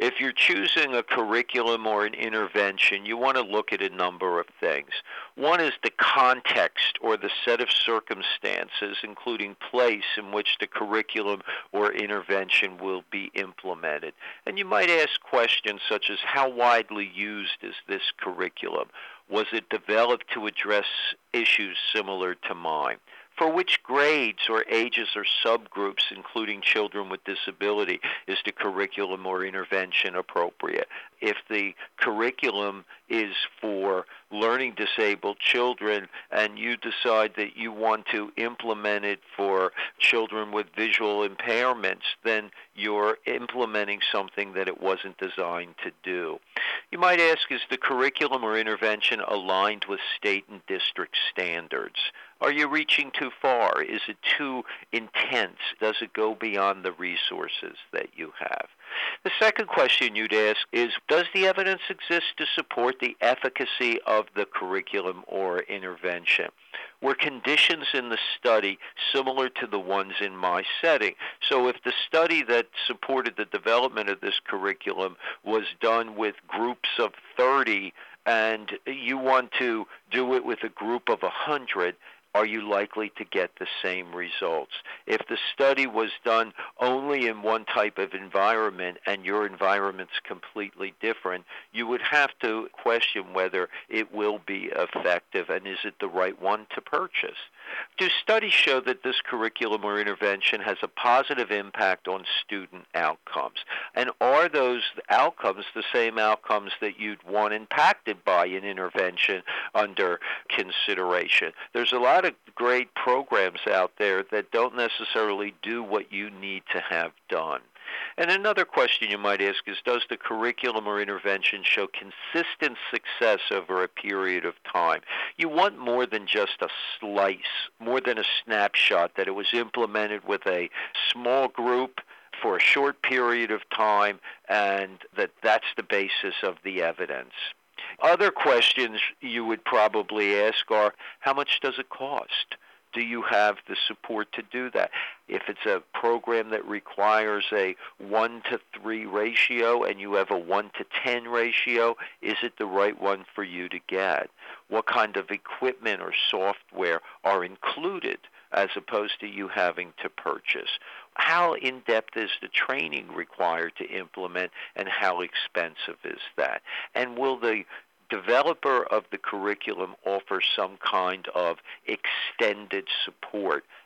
If you're choosing a curriculum or an intervention, you want to look at a number of things. One is the context or the set of circumstances, including place in which the curriculum or intervention will be implemented. And you might ask questions such as, how widely used is this curriculum? Was it developed to address issues similar to mine? For which grades or ages or subgroups, including children with disability, is the curriculum or intervention appropriate? If the curriculum is for learning disabled children and you decide that you want to implement it for children with visual impairments, then you're implementing something that it wasn't designed to do. You might ask, is the curriculum or intervention aligned with state and district standards? Are you reaching too far? Is it too intense? Does it go beyond the resources that you have? The second question you'd ask is, does the evidence exist to support the efficacy of the curriculum or intervention? Were conditions in the study similar to the ones in my setting? So if the study that supported the development of this curriculum was done with groups of 30 and you want to do it with a group of 100, are you likely to get the same results? If the study was done only in one type of environment and your environment's completely different, you would have to question whether it will be effective and is it the right one to purchase. Do studies show that this curriculum or intervention has a positive impact on student outcomes? And are those outcomes the same outcomes that you'd want impacted by an intervention under consideration? There's a lot of great programs out there that don't necessarily do what you need to have done. And another question you might ask is, does the curriculum or intervention show consistent success over a period of time? You want more than just a slice, more than a snapshot, that it was implemented with a small group for a short period of time and that's the basis of the evidence. Other questions you would probably ask are, how much does it cost? Do you have the support to do that? If it's a program that requires a 1-to-3 ratio and you have a 1-to-10 ratio, is it the right one for you to get? What kind of equipment or software are included as opposed to you having to purchase? How in-depth is the training required to implement, and how expensive is that? And will the developer of the curriculum offer some kind of extended support